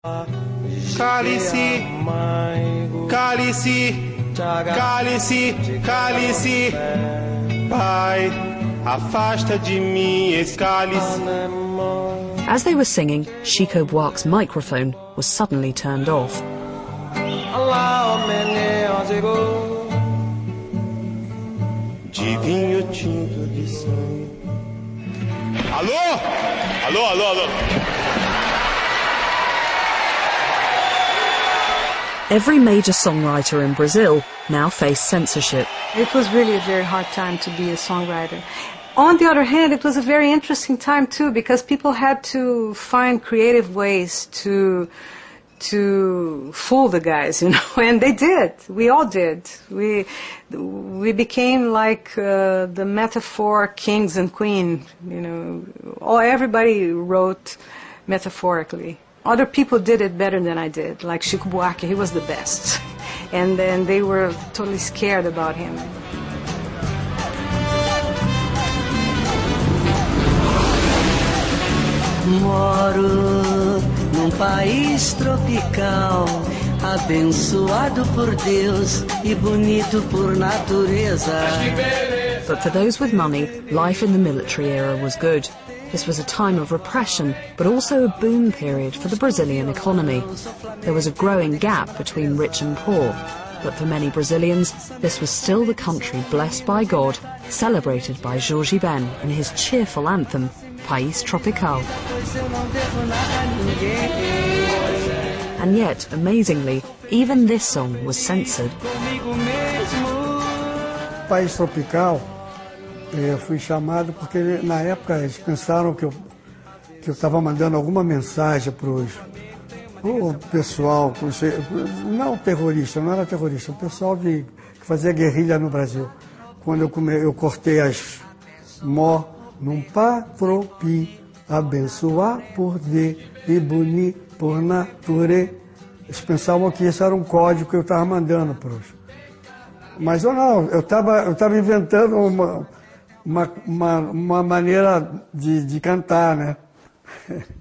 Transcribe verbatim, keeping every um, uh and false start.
Cálice, cálice, cálice, cálice, Pai, afasta de mim esse cálice. As they were singing, Chico Buarque's microphone was suddenly turned off. De vinho tinto de sangue. Alô? Alô, alô, alô. Every major songwriter in Brazil now faced censorship. It was really a very hard time to be a songwriter. On the other hand, it was a very interesting time too, because people had to find creative ways to to fool the guys, you know, and they did. We all did. We we became like uh, the metaphor kings and queen, you know. All everybody wrote metaphorically. Other people did it better than I did, like Chico Buarque, he was the best. And then they were totally scared about him. Moro num país tropical, abençoado por Deus e bonito por natureza. But for those with money, life in the military era was good. This was a time of repression, but also a boom period for the Brazilian economy. There was a growing gap between rich and poor, but for many Brazilians, this was still the country blessed by God, celebrated by Jorge Ben in his cheerful anthem, País Tropical. And yet, amazingly, even this song was censored. País Tropical, eu fui chamado porque na época eles pensaram que eu que eu estava mandando alguma mensagem para o pessoal, pros, não terrorista, não era terrorista, o pessoal de, que fazia guerrilha no Brasil. Quando eu, come, eu cortei as mó num patropi, abençoar por Deus e bonir por natureza. Eles pensavam que isso era um código que eu estava mandando para os. Mas eu não, eu estava eu estava inventando uma, uma, uma, uma maneira de, de cantar, né?